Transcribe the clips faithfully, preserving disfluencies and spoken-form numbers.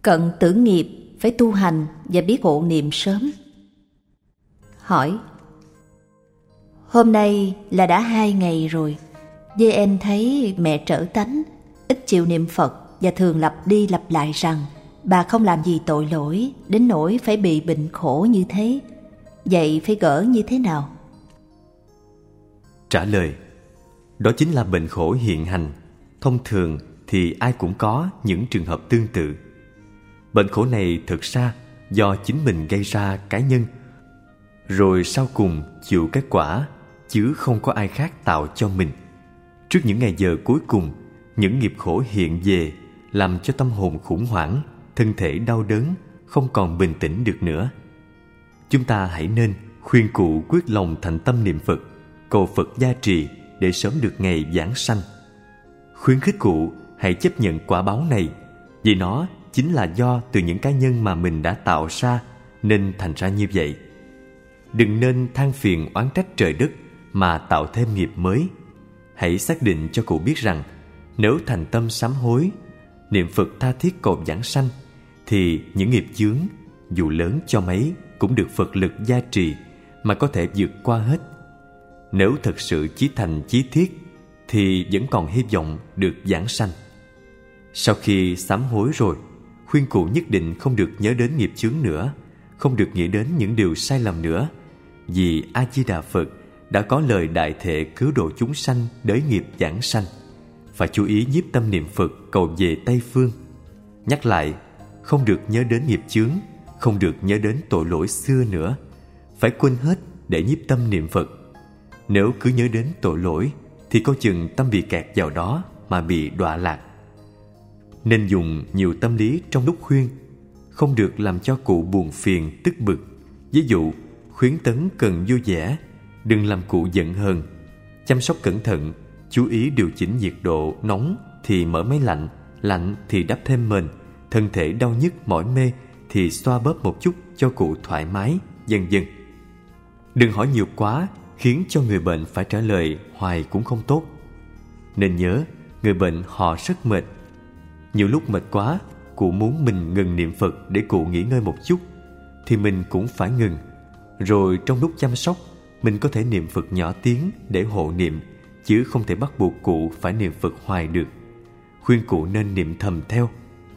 Cận tử nghiệp phải tu hành và biết hộ niệm sớm. Hỏi: hôm nay là đã hai ngày rồi, với em thấy mẹ trở tánh, ít chịu niệm Phật và thường lặp đi lặp lại rằng bà không làm gì tội lỗi đến nỗi phải bị bệnh khổ như thế. Vậy phải gỡ như thế nào? Trả lời: đó chính là bệnh khổ hiện hành. Thông thường thì ai cũng có những trường hợp tương tự. Bệnh khổ này thực ra do chính mình gây ra cá nhân, rồi sau cùng chịu kết quả, chứ không có ai khác tạo cho mình. Trước những ngày giờ cuối cùng, những nghiệp khổ hiện về làm cho tâm hồn khủng hoảng, thân thể đau đớn, không còn bình tĩnh được nữa. Chúng ta hãy nên khuyên cụ quyết lòng thành tâm niệm Phật, cầu Phật gia trì để sớm được ngày vãng sanh. Khuyến khích cụ hãy chấp nhận quả báo này, vì nó chính là do từ những cá nhân mà mình đã tạo ra nên thành ra như vậy. Đừng nên than phiền oán trách trời đất mà tạo thêm nghiệp mới. Hãy xác định cho cụ biết rằng nếu thành tâm sám hối, niệm Phật tha thiết cầu vãng sanh, thì những nghiệp chướng dù lớn cho mấy cũng được Phật lực gia trì mà có thể vượt qua hết. Nếu thật sự chí thành chí thiết thì vẫn còn hy vọng được vãng sanh. Sau khi sám hối rồi, khuyên cụ nhất định không được nhớ đến nghiệp chướng nữa, không được nghĩ đến những điều sai lầm nữa, vì A Di Đà Phật đã có lời đại thệ cứu độ chúng sanh đới nghiệp vãng sanh. Phải chú ý nhiếp tâm niệm Phật cầu về Tây Phương. Nhắc lại, không được nhớ đến nghiệp chướng, không được nhớ đến tội lỗi xưa nữa. Phải quên hết để nhiếp tâm niệm Phật. Nếu cứ nhớ đến tội lỗi thì coi chừng tâm bị kẹt vào đó mà bị đọa lạc. Nên dùng nhiều tâm lý trong lúc khuyên, không được làm cho cụ buồn phiền tức bực. Ví dụ, khuyến tấn cần vui vẻ, đừng làm cụ giận hờn. Chăm sóc cẩn thận, chú ý điều chỉnh nhiệt độ. Nóng thì mở máy lạnh, lạnh thì đắp thêm mền. Thân thể đau nhức mỏi mê thì xoa bóp một chút cho cụ thoải mái, vân vân. Đừng hỏi nhiều quá, khiến cho người bệnh phải trả lời hoài cũng không tốt. Nên nhớ, người bệnh họ rất mệt. Nhiều lúc mệt quá, cụ muốn mình ngừng niệm Phật để cụ nghỉ ngơi một chút, thì mình cũng phải ngừng. Rồi trong lúc chăm sóc, mình có thể niệm Phật nhỏ tiếng để hộ niệm, chứ không thể bắt buộc cụ phải niệm Phật hoài được. Khuyên cụ nên niệm thầm theo.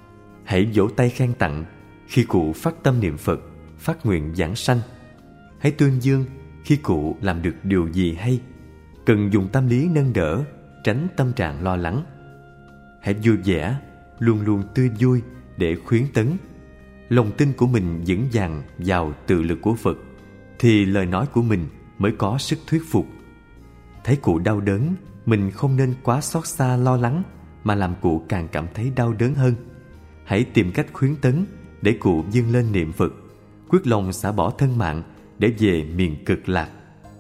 Hãy vỗ tay khen tặng khi cụ phát tâm niệm Phật, phát nguyện vãng sanh. Hãy tuyên dương khi cụ làm được điều gì hay. Cần dùng tâm lý nâng đỡ, tránh tâm trạng lo lắng. Hãy vui vẻ, luôn luôn tươi vui để khuyến tấn. Lòng tin của mình vững vàng vào tự lực của Phật, thì lời nói của mình mới có sức thuyết phục. Thấy cụ đau đớn, mình không nên quá xót xa lo lắng, mà làm cụ càng cảm thấy đau đớn hơn. Hãy tìm cách khuyến tấn để cụ vươn lên niệm Phật, quyết lòng xả bỏ thân mạng để về miền cực lạc.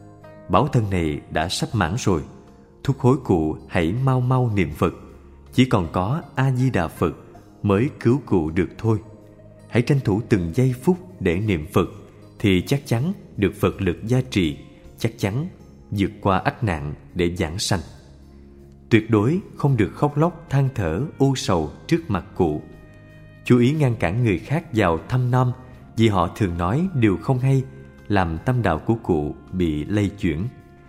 Báo thân này đã sắp mãn rồi, thúc hối cụ hãy mau mau niệm Phật. Chỉ còn có A Di Đà Phật mới cứu cụ được thôi. Hãy tranh thủ từng giây phút để niệm Phật, thì chắc chắn được Phật lực gia trì, chắc chắn vượt qua ách nạn để vãng sanh. Tuyệt đối không được khóc lóc than thở u sầu trước mặt cụ. Chú ý ngăn cản người khác vào thăm nom, vì họ thường nói điều không hay, làm tâm đạo của cụ bị lây chuyển.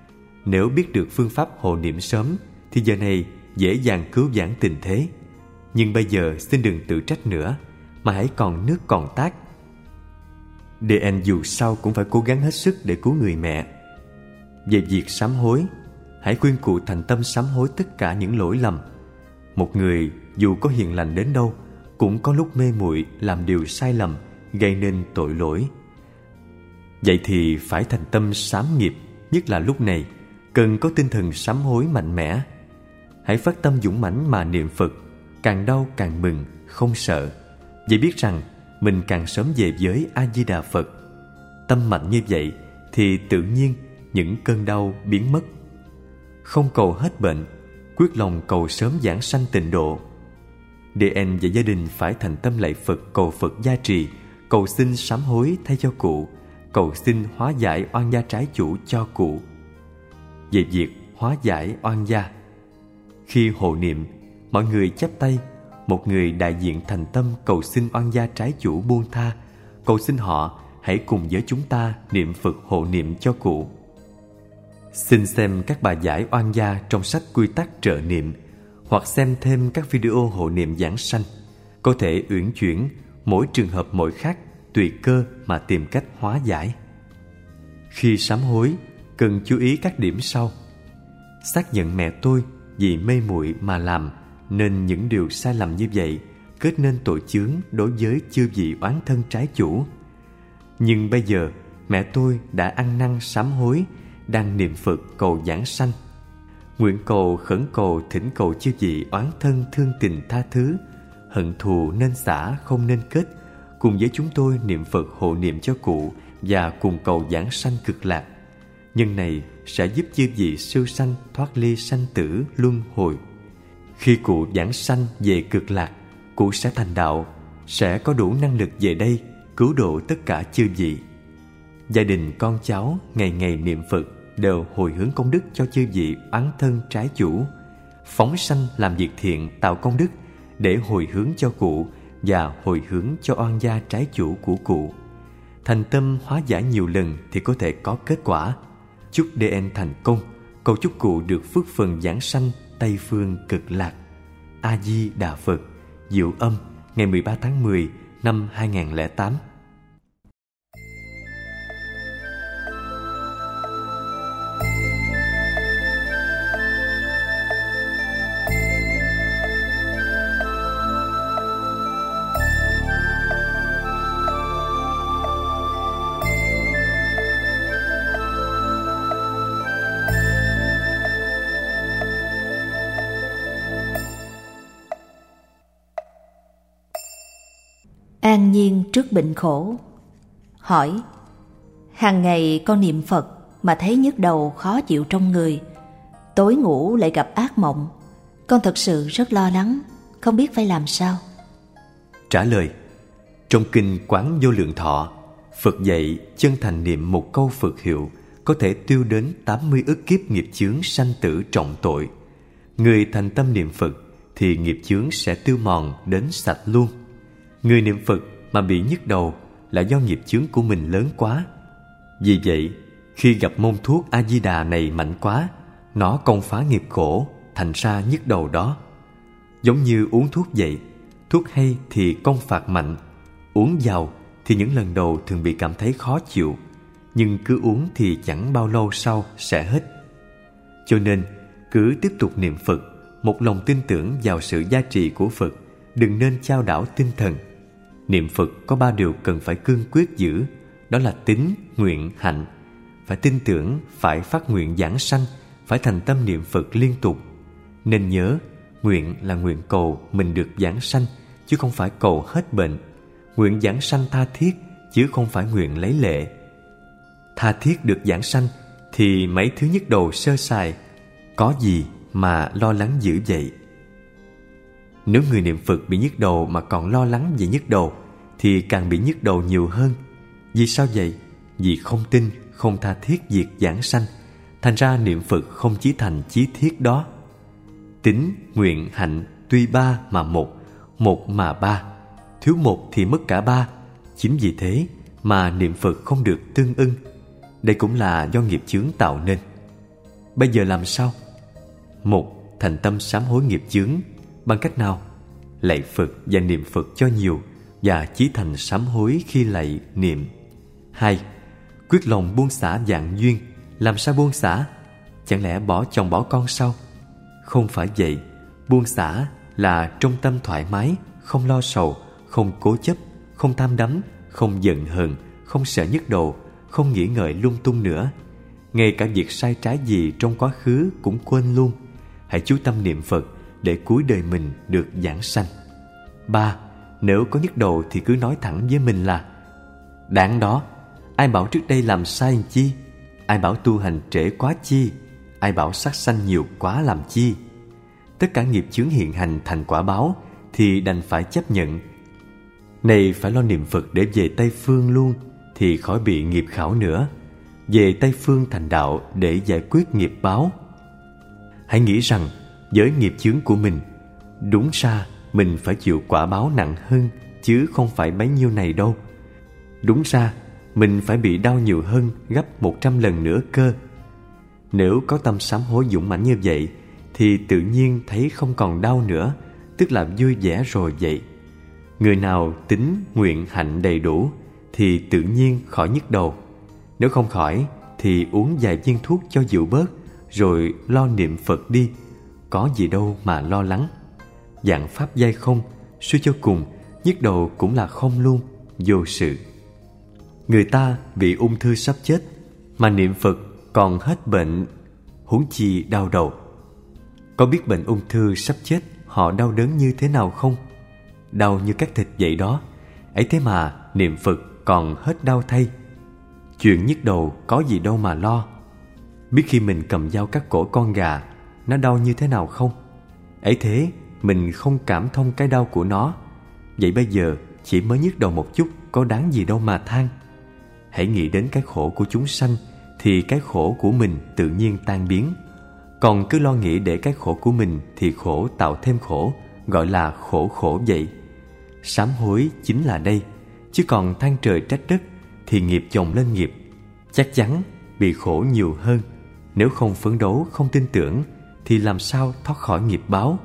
Nếu biết được phương pháp hộ niệm sớm thì giờ này dễ dàng cứu vãn tình thế. Nhưng bây giờ xin đừng tự trách nữa, mà hãy còn nước còn tát. đê en dù sao cũng phải cố gắng hết sức để cứu người mẹ. Về việc sám hối, hãy khuyên cụ thành tâm sám hối tất cả những lỗi lầm. Một người dù có hiền lành đến đâu cũng có lúc mê muội làm điều sai lầm, gây nên tội lỗi. Vậy thì phải thành tâm sám nghiệp, nhất là lúc này cần có tinh thần sám hối mạnh mẽ. Hãy phát tâm dũng mãnh mà niệm Phật, càng đau càng mừng, không sợ, vì biết rằng mình càng sớm về với A Di Đà Phật. Tâm mạnh như vậy thì tự nhiên những cơn đau biến mất. Không cầu hết bệnh, quyết lòng cầu sớm vãng sanh tịnh độ. đê en và gia đình phải thành tâm lạy Phật, cầu Phật gia trì, cầu xin sám hối thay cho cụ, cầu xin hóa giải oan gia trái chủ cho cụ. Về việc hóa giải oan gia, khi hộ niệm, mọi người chắp tay, một người đại diện thành tâm cầu xin oan gia trái chủ buông tha, cầu xin họ hãy cùng với chúng ta niệm Phật hộ niệm cho cụ. Xin xem các bài giải oan gia trong sách Quy tắc trợ niệm, hoặc xem thêm các video hộ niệm giảng sanh. Có thể uyển chuyển, mỗi trường hợp mỗi khác, tùy cơ mà tìm cách hóa giải. Khi sám hối, cần chú ý các điểm sau. Xác nhận mẹ tôi vì mê muội mà làm nên những điều sai lầm như vậy, kết nên tội chướng đối với chư vị oán thân trái chủ. Nhưng bây giờ mẹ tôi đã ăn năn sám hối, đang niệm Phật cầu giảng sanh. Nguyện cầu khẩn cầu thỉnh cầu chư vị oán thân thương tình tha thứ, hận thù nên xả không nên kết, cùng với chúng tôi niệm Phật hộ niệm cho cụ và cùng cầu giảng sanh cực lạc. Nhân này sẽ giúp chư vị siêu sanh thoát ly sanh tử luân hồi. Khi cụ giảng sanh về cực lạc, cụ sẽ thành đạo, sẽ có đủ năng lực về đây cứu độ tất cả chư vị. Gia đình con cháu ngày ngày niệm Phật đều hồi hướng công đức cho chư vị oán thân trái chủ, phóng sanh làm việc thiện tạo công đức để hồi hướng cho cụ và hồi hướng cho oan gia trái chủ của cụ. Thành tâm hóa giải nhiều lần thì có thể có kết quả. Chúc đê en thành công, cầu chúc cụ được phước phần giảng sanh Tây phương cực lạc. A Di Đà Phật. Diệu Âm, ngày mười ba tháng mười năm hai nghìn không trăm lẻ tám. An nhiên trước bệnh khổ. Hỏi: hàng ngày con niệm Phật mà thấy nhức đầu khó chịu trong người, tối ngủ lại gặp ác mộng, con thật sự rất lo lắng, không biết phải làm sao. Trả lời: trong kinh Quán Vô Lượng Thọ, Phật dạy chân thành niệm một câu Phật hiệu có thể tiêu đến tám mươi ức kiếp nghiệp chướng sanh tử trọng tội. Người thành tâm niệm Phật thì nghiệp chướng sẽ tiêu mòn đến sạch luôn. Người niệm Phật mà bị nhức đầu là do nghiệp chướng của mình lớn quá. Vì vậy, khi gặp môn thuốc A-di-đà này mạnh quá, nó công phá nghiệp khổ, thành ra nhức đầu đó. Giống như uống thuốc vậy, thuốc hay thì công phạt mạnh, uống vào thì những lần đầu thường bị cảm thấy khó chịu, nhưng cứ uống thì chẳng bao lâu sau sẽ hết. Cho nên, cứ tiếp tục niệm Phật, một lòng tin tưởng vào sự gia trì của Phật, đừng nên chao đảo tinh thần. Niệm Phật có ba điều cần phải cương quyết giữ, đó là tín, nguyện, hạnh. Phải tin tưởng, phải phát nguyện giảng sanh, phải thành tâm niệm Phật liên tục. Nên nhớ, nguyện là nguyện cầu mình được giảng sanh, chứ không phải cầu hết bệnh. Nguyện giảng sanh tha thiết, chứ không phải nguyện lấy lệ. Tha thiết được giảng sanh, thì mấy thứ nhức đầu sơ sài, có gì mà lo lắng dữ vậy? Nếu người niệm Phật bị nhức đầu mà còn lo lắng về nhức đầu, thì càng bị nhức đầu nhiều hơn. Vì sao vậy? Vì không tin, không tha thiết việc giảng sanh, thành ra niệm Phật không chí thành chí thiết đó. Tín, nguyện, hạnh tuy ba mà một, một mà ba, thiếu một thì mất cả ba. Chính vì thế mà niệm Phật không được tương ưng. Đây cũng là do nghiệp chướng tạo nên. Bây giờ làm sao? Một, thành tâm sám hối nghiệp chướng. Bằng cách nào? Lạy Phật và niệm Phật cho nhiều, và chí thành sám hối khi lạy niệm. Hai, quyết lòng buông xả vạn duyên. Làm sao buông xả? Chẳng lẽ bỏ chồng bỏ con sao? Không phải vậy. Buông xả là trong tâm thoải mái, không lo sầu, không cố chấp, không tham đắm, không giận hờn, không sợ nhức đầu, không nghĩ ngợi lung tung nữa. Ngay cả việc sai trái gì trong quá khứ cũng quên luôn. Hãy chú tâm niệm Phật để cuối đời mình được giảng sanh. Ba, nếu có nhức đầu thì cứ nói thẳng với mình là: đáng đó, ai bảo trước đây làm sai làm chi? Ai bảo tu hành trễ quá chi? Ai bảo sát sanh nhiều quá làm chi? Tất cả nghiệp chướng hiện hành thành quả báo thì đành phải chấp nhận. Này phải lo niệm Phật để về Tây Phương luôn, thì khỏi bị nghiệp khảo nữa. Về Tây Phương thành đạo để giải quyết nghiệp báo. Hãy nghĩ rằng với nghiệp chướng của mình, đúng ra mình phải chịu quả báo nặng hơn, chứ không phải bấy nhiêu này đâu. Đúng ra mình phải bị đau nhiều hơn gấp một trăm lần nữa cơ. Nếu có tâm sám hối dũng mãnh như vậy thì tự nhiên thấy không còn đau nữa, tức là vui vẻ rồi vậy. Người nào tính nguyện hạnh đầy đủ thì tự nhiên khỏi nhức đầu. Nếu không khỏi thì uống vài viên thuốc cho dịu bớt, rồi lo niệm Phật đi, có gì đâu mà lo lắng. Dạng pháp giai không, suy cho cùng nhức đầu cũng là không luôn, vô sự. Người ta bị ung thư sắp chết mà niệm Phật còn hết bệnh, huống chi đau đầu. Có biết bệnh ung thư sắp chết họ đau đớn như thế nào không? Đau như cắt thịt vậy đó. Ấy thế mà niệm Phật còn hết đau thay. Chuyện nhức đầu có gì đâu mà lo. Biết khi mình cầm dao cắt cổ con gà nó đau như thế nào không? Ấy thế mình không cảm thông cái đau của nó. Vậy bây giờ chỉ mới nhức đầu một chút có đáng gì đâu mà than. Hãy nghĩ đến cái khổ của chúng sanh thì cái khổ của mình tự nhiên tan biến. Còn cứ lo nghĩ để cái khổ của mình thì khổ tạo thêm khổ, gọi là khổ khổ vậy. Sám hối chính là đây, chứ còn than trời trách đất thì nghiệp chồng lên nghiệp, chắc chắn bị khổ nhiều hơn. Nếu không phấn đấu, không tin tưởng thì làm sao thoát khỏi nghiệp báo.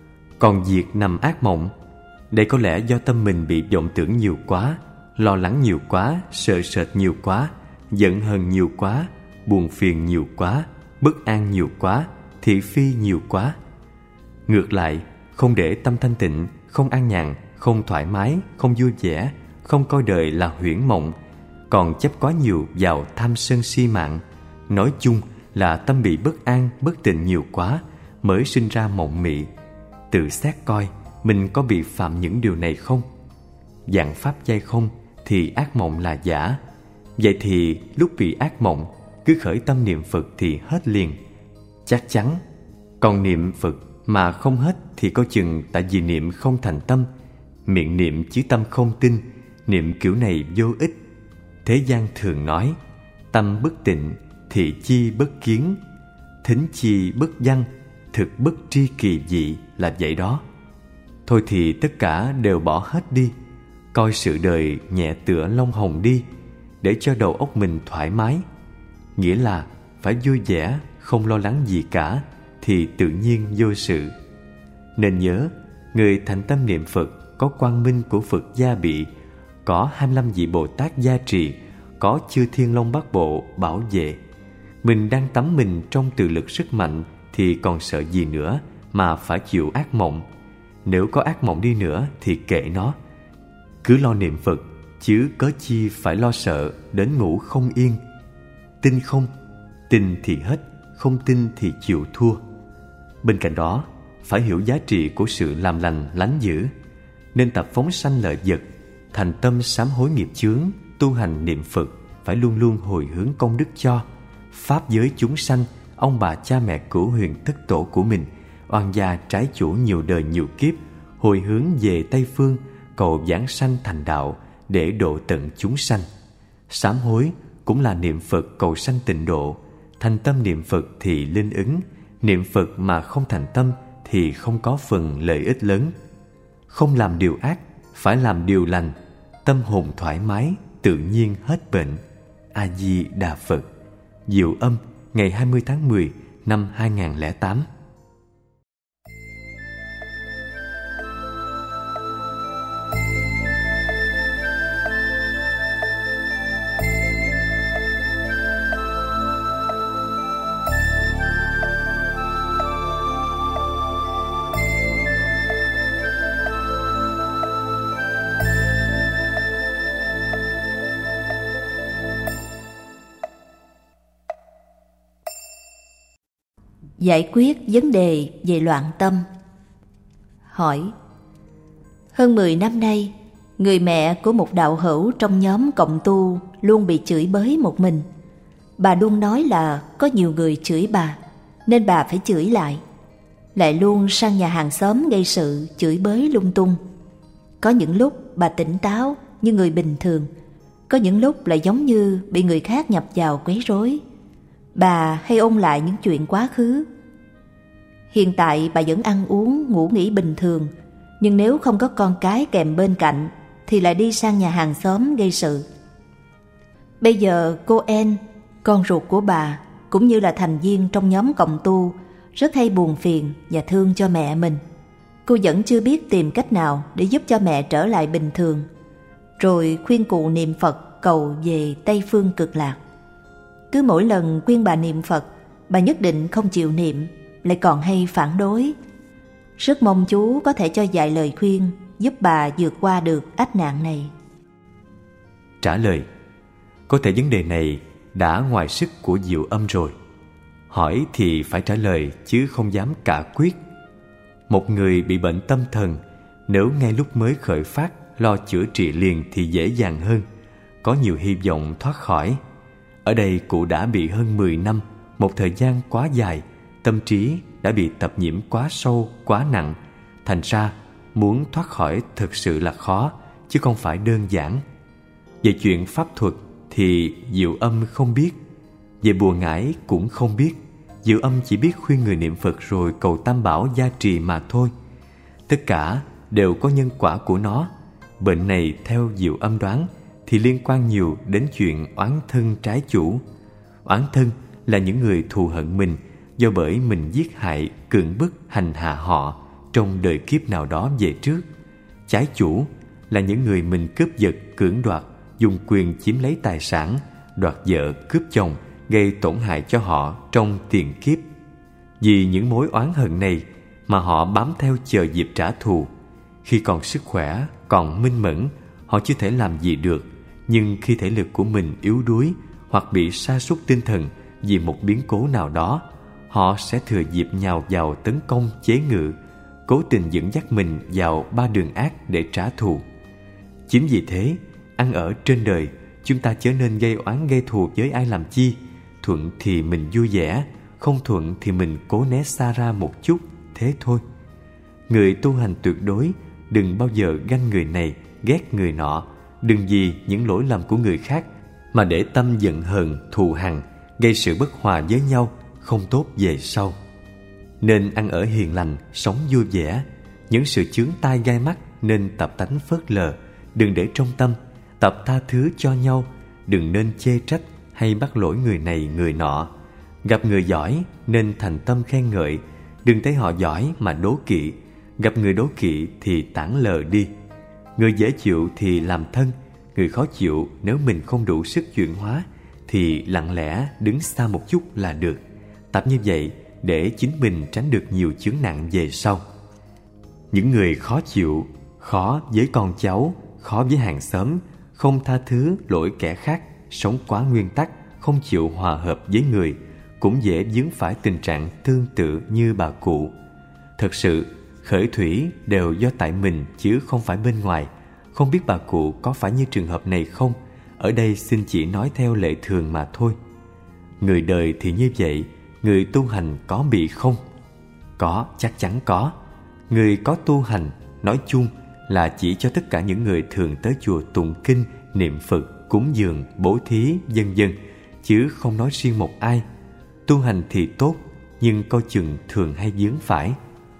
Còn việc nằm ác mộng, đây có lẽ do tâm mình bị vọng tưởng nhiều quá, lo lắng nhiều quá, sợ sệt nhiều quá, giận hờn nhiều quá, buồn phiền nhiều quá, bất an nhiều quá, thị phi nhiều quá. Ngược lại, không để tâm thanh tịnh, không an nhàn, không thoải mái, không vui vẻ, không coi đời là huyễn mộng, còn chấp quá nhiều vào tham sân si mạng. Nói chung là tâm bị bất an, bất tịnh nhiều quá mới sinh ra mộng mị. Tự xét coi mình có bị phạm những điều này không? Dạng pháp giai không thì ác mộng là giả. Vậy thì lúc bị ác mộng cứ khởi tâm niệm Phật thì hết liền, chắc chắn. Còn niệm Phật mà không hết thì coi chừng tại vì niệm không thành tâm. Miệng niệm chứ tâm không tin, niệm kiểu này vô ích. Thế gian thường nói tâm bất tịnh, thị chi bất kiến, thính chi bất văn, thực bất tri kỳ dị là vậy đó. Thôi thì tất cả đều bỏ hết đi, coi sự đời nhẹ tựa lông hồng đi, để cho đầu óc mình thoải mái. Nghĩa là phải vui vẻ, không lo lắng gì cả thì tự nhiên vô sự. Nên nhớ, người thành tâm niệm Phật có quang minh của Phật gia bị, có hai mươi lăm vị Bồ Tát gia trì, có chư Thiên Long Bát Bộ bảo vệ. Mình đang tắm mình trong từ lực sức mạnh thì còn sợ gì nữa mà phải chịu ác mộng. Nếu có ác mộng đi nữa thì kệ nó, cứ lo niệm Phật, chứ cớ chi phải lo sợ đến ngủ không yên. Tin không? Tin thì hết, không tin thì chịu thua. Bên cạnh đó, phải hiểu giá trị của sự làm lành lánh dữ, nên tập phóng sanh lợi vật, thành tâm sám hối nghiệp chướng, tu hành niệm Phật, phải luôn luôn hồi hướng công đức cho pháp giới chúng sanh, ông bà cha mẹ cửu huyền thất tổ của mình, oan gia trái chủ nhiều đời nhiều kiếp, hồi hướng về Tây Phương, cầu giảng sanh thành đạo để độ tận chúng sanh. Sám hối cũng là niệm Phật cầu sanh tịnh độ. Thành tâm niệm Phật thì linh ứng, niệm Phật mà không thành tâm thì không có phần lợi ích lớn. Không làm điều ác, phải làm điều lành, tâm hồn thoải mái, tự nhiên hết bệnh. A Di Đà Phật. Diệu Âm, ngày hai mươi tháng mười năm hai nghìn không trăm lẻ tám. Giải quyết vấn đề về loạn tâm. Hỏi: hơn mười năm nay, người mẹ của một đạo hữu trong nhóm cộng tu luôn bị chửi bới một mình. Bà luôn nói là có nhiều người chửi bà, nên bà phải chửi lại. Lại luôn sang nhà hàng xóm gây sự, chửi bới lung tung. Có những lúc bà tỉnh táo như người bình thường, có những lúc lại giống như bị người khác nhập vào quấy rối. Bà hay ôn lại những chuyện quá khứ. Hiện tại bà vẫn ăn uống, ngủ nghỉ bình thường, Nhưng nếu không có con cái kèm bên cạnh thì lại đi sang nhà hàng xóm gây sự. Bây giờ cô En, con ruột của bà, cũng như là thành viên trong nhóm cộng tu, rất hay buồn phiền và thương cho mẹ mình. Cô vẫn chưa biết tìm cách nào để giúp cho mẹ trở lại bình thường, rồi khuyên cụ niệm Phật cầu về Tây Phương Cực Lạc. Cứ mỗi lần khuyên bà niệm Phật, bà nhất định không chịu niệm, lại còn hay phản đối. Rất mong chú có thể cho vài lời khuyên giúp bà vượt qua được ách nạn này. Trả lời: có thể vấn đề này đã ngoài sức của Diệu Âm rồi. Hỏi thì phải trả lời chứ không dám cả quyết. Một người bị bệnh tâm thần, nếu ngay lúc mới khởi phát lo chữa trị liền thì dễ dàng hơn, có nhiều hy vọng thoát khỏi. Ở đây cụ đã bị hơn mười năm, một thời gian quá dài, tâm trí đã bị tập nhiễm quá sâu, quá nặng. Thành ra muốn thoát khỏi thực sự là khó, chứ không phải đơn giản. Về chuyện pháp thuật thì Diệu Âm không biết, về bùa ngải cũng không biết. Diệu Âm chỉ biết khuyên người niệm Phật rồi cầu Tam Bảo gia trì mà thôi. Tất cả đều có nhân quả của nó. Bệnh này theo Diệu Âm đoán thì liên quan nhiều đến chuyện oán thân trái chủ. Oán thân là những người thù hận mình do bởi mình giết hại, cưỡng bức, hành hạ họ trong đời kiếp nào đó về trước. Trái chủ là những người mình cướp giật, cưỡng đoạt, dùng quyền chiếm lấy tài sản, đoạt vợ, cướp chồng, gây tổn hại cho họ trong tiền kiếp. Vì những mối oán hận này mà họ bám theo chờ dịp trả thù. Khi còn sức khỏe, còn minh mẫn, họ chưa thể làm gì được. Nhưng khi thể lực của mình yếu đuối hoặc bị sa sút tinh thần vì một biến cố nào đó, họ sẽ thừa dịp nhào vào tấn công, chế ngự, cố tình dẫn dắt mình vào ba đường ác để trả thù. Chính vì thế, ăn ở trên đời, chúng ta chớ nên gây oán gây thù với ai làm chi. Thuận thì mình vui vẻ, không thuận thì mình cố né xa ra một chút, thế thôi. Người tu hành tuyệt đối đừng bao giờ ganh người này, ghét người nọ. Đừng vì những lỗi lầm của người khác mà để tâm giận hờn, thù hằn, gây sự bất hòa với nhau, không tốt về sau. Nên ăn ở hiền lành, sống vui vẻ. Những sự chướng tai gai mắt nên tập tánh phớt lờ, đừng để trong tâm. Tập tha thứ cho nhau, đừng nên chê trách hay bắt lỗi người này người nọ. Gặp người giỏi nên thành tâm khen ngợi, đừng thấy họ giỏi mà đố kỵ. Gặp người đố kỵ thì tản lờ đi. Người dễ chịu thì làm thân, người khó chịu nếu mình không đủ sức chuyển hóa thì lặng lẽ đứng xa một chút là được. Tập như vậy để chính mình tránh được nhiều chướng nặng về sau. Những người khó chịu, khó với con cháu, khó với hàng xóm, không tha thứ lỗi kẻ khác, sống quá nguyên tắc, không chịu hòa hợp với người, cũng dễ vướng phải tình trạng tương tự như bà cụ. Thật sự, khởi thủy đều do tại mình chứ không phải bên ngoài. Không biết bà cụ có phải như trường hợp này không? Ở đây xin chỉ nói theo lệ thường mà thôi. Người đời thì như vậy, người tu hành có bị không? Có, chắc chắn có. Người có tu hành, nói chung là chỉ cho tất cả những người thường tới chùa tụng kinh, niệm Phật, cúng dường, bố thí, vân vân, chứ không nói riêng một ai. Tu hành thì tốt, nhưng coi chừng thường hay vướng phải.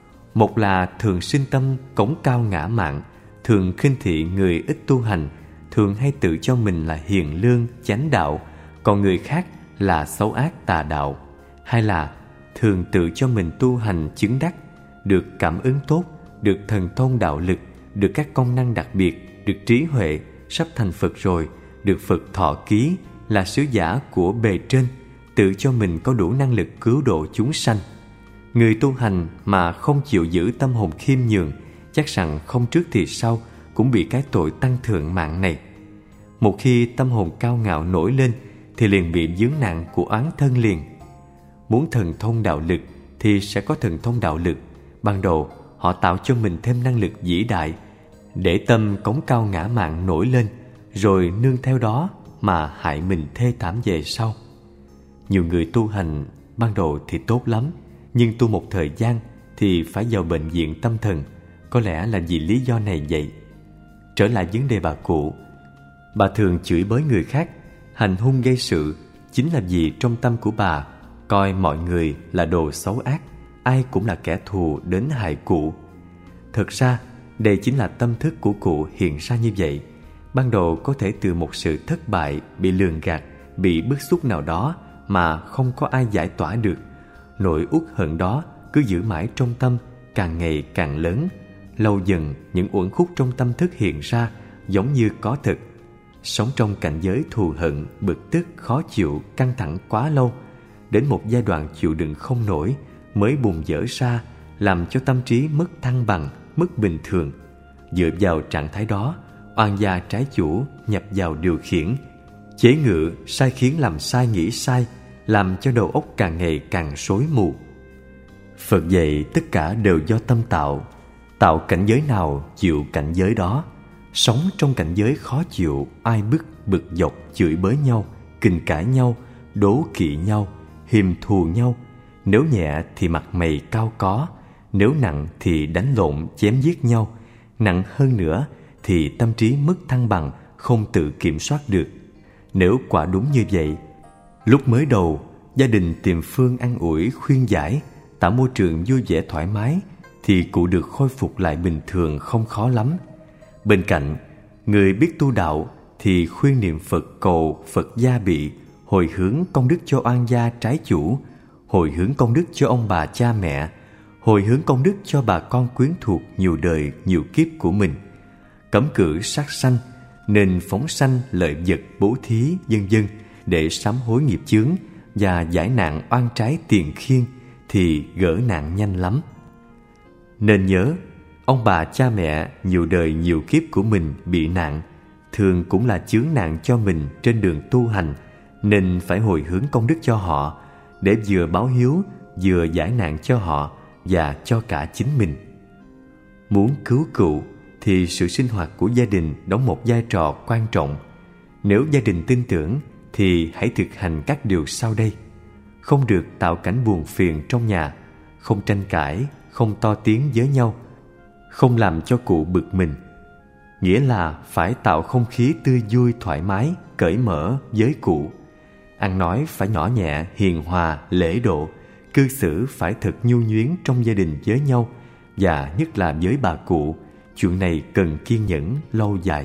Một là thường sinh tâm cống cao ngã mạn, thường khinh thị người ít tu hành, thường hay tự cho mình là hiền lương, chánh đạo, còn người khác là xấu ác tà đạo. Hai là thường tự cho mình tu hành chứng đắc, được cảm ứng tốt, được thần thông đạo lực, được các công năng đặc biệt, được trí huệ, sắp thành Phật rồi, được Phật thọ ký, là sứ giả của bề trên, tự cho mình có đủ năng lực cứu độ chúng sanh. Người tu hành mà không chịu giữ tâm hồn khiêm nhường, chắc rằng không trước thì sau cũng bị cái tội tăng thượng mạng này. Một khi tâm hồn cao ngạo nổi lên thì liền bị vướng nặng của oán thân liền. Muốn thần thông đạo lực thì sẽ có thần thông đạo lực. Ban đầu họ tạo cho mình thêm năng lực vĩ đại, để tâm cống cao ngã mạn nổi lên, rồi nương theo đó mà hại mình thê thảm về sau. Nhiều người tu hành ban đầu thì tốt lắm, nhưng tu một thời gian thì phải vào bệnh viện tâm thần. Có lẽ là vì lý do này vậy. Trở lại vấn đề bà cụ, bà thường chửi bới người khác, hành hung gây sự, chính là vì trong tâm của bà coi mọi người là đồ xấu ác, ai cũng là kẻ thù đến hại cụ. Thật ra Đây chính là tâm thức của cụ hiện ra như vậy. Ban đầu có thể từ một sự thất bại, bị lường gạt, bị bức xúc nào đó mà không có ai giải tỏa được. Nỗi uất hận đó cứ giữ mãi trong tâm, càng ngày càng lớn. Lâu dần, những uẩn khúc trong tâm thức hiện ra giống như có thực. Sống trong cảnh giới thù hận, bực tức, khó chịu, căng thẳng quá lâu, đến một giai đoạn chịu đựng không nổi mới bùng dở ra, làm cho tâm trí mất thăng bằng, mất bình thường. Dựa vào trạng thái đó, oan gia trái chủ nhập vào điều khiển, chế ngự, sai khiến làm sai nghĩ sai, làm cho đầu óc càng ngày càng rối mù. Phật dạy tất cả đều do tâm tạo. Tạo cảnh giới nào chịu cảnh giới đó. Sống trong cảnh giới khó chịu, ai bức, bực dọc, chửi bới nhau, kình cãi nhau, đố kỵ nhau, hiềm thù nhau. Nếu nhẹ thì mặt mày cao có, nếu nặng thì đánh lộn, chém giết nhau. Nặng hơn nữa thì tâm trí mất thăng bằng, không tự kiểm soát được. Nếu quả đúng như vậy, lúc mới đầu gia đình tìm phương an ủi, khuyên giải, tạo môi trường vui vẻ thoải mái, thì cụ được khôi phục lại bình thường không khó lắm. Bên cạnh, người biết tu đạo thì khuyên niệm Phật cầu Phật gia bị, hồi hướng công đức cho oan gia trái chủ, hồi hướng công đức cho ông bà cha mẹ, hồi hướng công đức cho bà con quyến thuộc nhiều đời nhiều kiếp của mình, cấm cử sát sanh, nên phóng sanh lợi vật bố thí vân vân để sám hối nghiệp chướng và giải nạn oan trái tiền khiên, thì gỡ nạn nhanh lắm. Nên nhớ, ông bà cha mẹ nhiều đời nhiều kiếp của mình bị nạn, thường cũng là chướng nạn cho mình trên đường tu hành, nên phải hồi hướng công đức cho họ, để vừa báo hiếu, vừa giải nạn cho họ và cho cả chính mình. Muốn cứu cụ thì sự sinh hoạt của gia đình đóng một vai trò quan trọng. Nếu gia đình tin tưởng thì hãy thực hành các điều sau đây. Không được tạo cảnh buồn phiền trong nhà, không tranh cãi, không to tiếng với nhau, không làm cho cụ bực mình. Nghĩa là phải tạo không khí tươi vui thoải mái, cởi mở với cụ. Ăn nói phải nhỏ nhẹ, hiền hòa, lễ độ, cư xử phải thật nhu nhuyến trong gia đình với nhau, và nhất là với bà cụ, chuyện này cần kiên nhẫn lâu dài.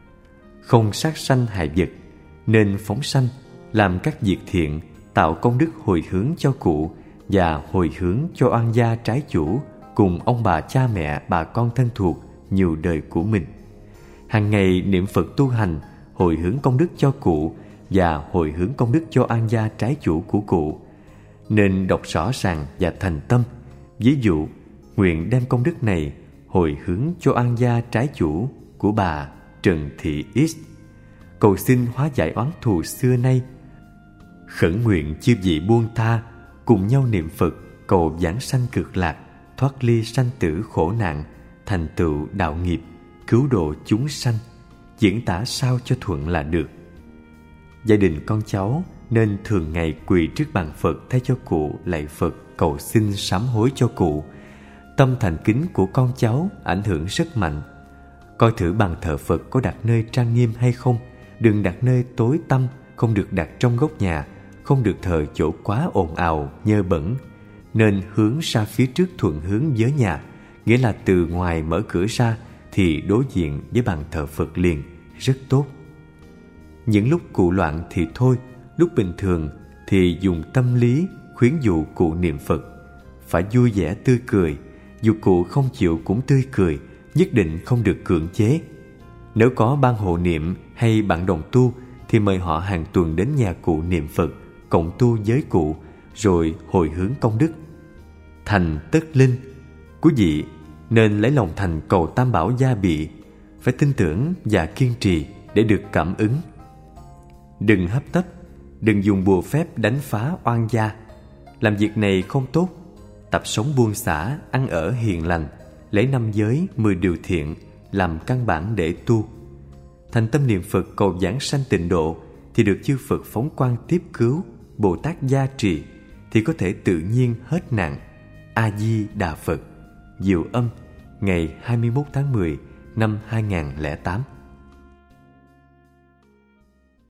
Không sát sanh hại vật, nên phóng sanh, làm các việc thiện, tạo công đức hồi hướng cho cụ và hồi hướng cho oan gia trái chủ cùng ông bà cha mẹ bà con thân thuộc nhiều đời của mình. Hàng ngày niệm Phật tu hành, hồi hướng công đức cho cụ và hồi hướng công đức cho oan gia trái chủ của cụ. Nên đọc rõ ràng và thành tâm. Ví dụ, nguyện đem công đức này hồi hướng cho oan gia trái chủ của bà Trần Thị X, cầu xin hóa giải oán thù xưa nay. Khẩn nguyện chư vị buông tha, cùng nhau niệm Phật cầu vãng sanh cực lạc, thoát ly sanh tử khổ nạn, thành tựu đạo nghiệp, cứu độ chúng sanh. Diễn tả sao cho thuận là được. Gia đình con cháu nên thường ngày quỳ trước bàn Phật thay cho cụ lạy Phật cầu xin sám hối cho cụ. Tâm thành kính của con cháu ảnh hưởng rất mạnh. Coi thử bàn thờ Phật có đặt nơi trang nghiêm hay không. Đừng đặt nơi tối tăm, không được đặt trong góc nhà, không được thờ chỗ quá ồn ào, nhơ bẩn. Nên hướng ra phía trước thuận hướng với nhà, nghĩa là từ ngoài mở cửa ra thì đối diện với bàn thờ Phật liền, rất tốt. Những lúc cụ loạn thì thôi, lúc bình thường thì dùng tâm lý khuyến dụ cụ niệm Phật. Phải vui vẻ tươi cười, dù cụ không chịu cũng tươi cười, nhất định không được cưỡng chế. Nếu có ban hộ niệm hay bạn đồng tu thì mời họ hàng tuần đến nhà cụ niệm Phật, cộng tu với cụ, rồi hồi hướng công đức. Thành tất linh, quý vị nên lấy lòng thành cầu Tam Bảo gia bị, phải tin tưởng và kiên trì để được cảm ứng. Đừng hấp tấp, đừng dùng bùa phép đánh phá oan gia. Làm việc này không tốt. Tập sống buông xả, ăn ở hiền lành, lấy năm giới, mười điều thiện làm căn bản để tu. Thành tâm niệm Phật cầu vãng sanh tịnh độ thì được chư Phật phóng quang tiếp cứu, Bồ Tát gia trì thì có thể tự nhiên hết nạn. A Di Đà Phật. Diệu Âm, ngày hai mươi mốt tháng mười năm hai nghìn không trăm lẻ tám.